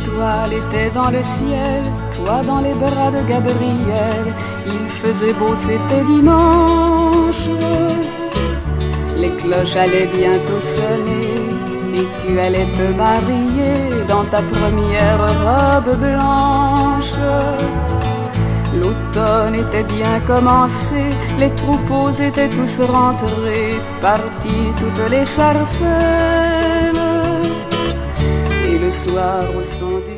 étoiles étaient dans le ciel, toi dans les bras de Gabriel. Il faisait beau, c'était dimanche. Les cloches allaient bientôt sonner et tu allais te marier dans ta première robe blanche. L'automne était bien commencé, les troupeaux étaient tous rentrés, partis toutes les sarcelles. Et le soir au son du